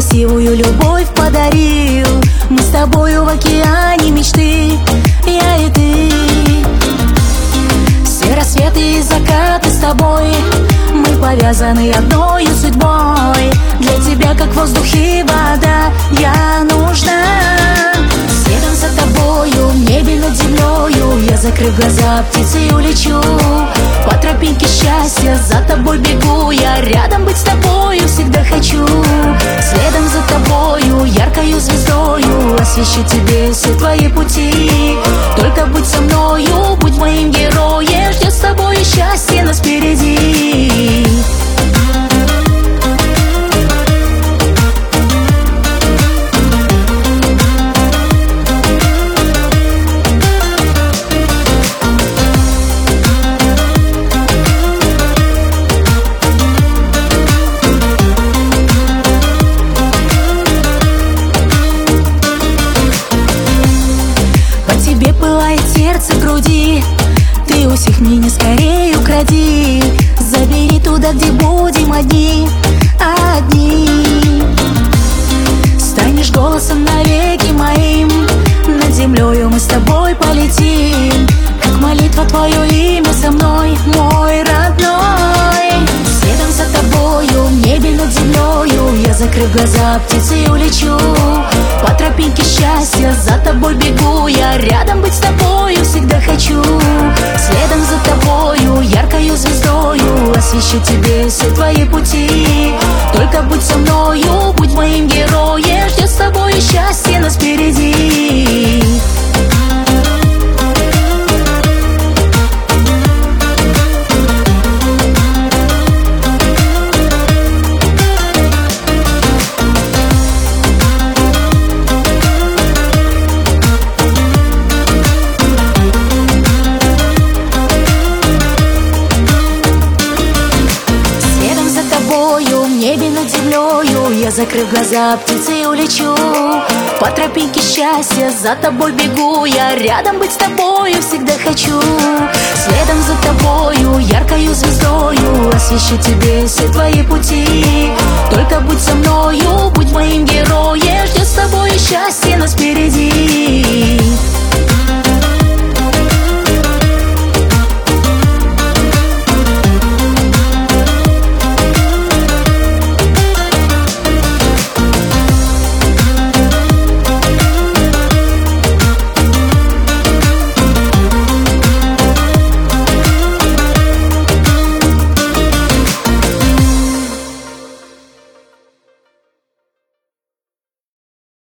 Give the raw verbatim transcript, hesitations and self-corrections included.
красивую любовь подарил. Мы с тобою в океане мечты, я и ты. Все рассветы и закаты с тобой, мы повязаны одной судьбой. Для тебя, как воздух и вода, я нужна. Следом за тобою, в небе над землею, я, закрыв глаза, птицей улечу. По тропинке счастья за тобой бегу, я рядом быть с тобою всегда хочу. Следом за тобою, яркою звездою, освещу тебе все твои пути. Только будь со мною, будь моим героем, ждет с тобой счастье нас впереди. Тебе пылает сердце в груди, ты у всех меня скорее укради. Забери туда, где будем одни, одни. Станешь голосом навеки моим, над землею мы с тобой полетим. Как молитва твое имя со мной, мой родной. Следом за тобою, в небе над землею, я, закрыв глаза, птицей улечу. По тропинке счастья за тобой бегу, я рядом быть с тобою всегда хочу. Следом за тобою, яркою звездою, освещу тебе все твои пути. Только будь со мною, будь моим героем, ждет с тобой счастье нас впереди. В небе над землею, я, закрыв глаза, птицей улечу. По тропинке счастья за тобой бегу, я рядом быть с тобою всегда хочу. Следом за тобою, яркою звездою, освещу тебе все твои пути. Только будь со мною, будь моим героем, ждет с тобой счастье нас впереди.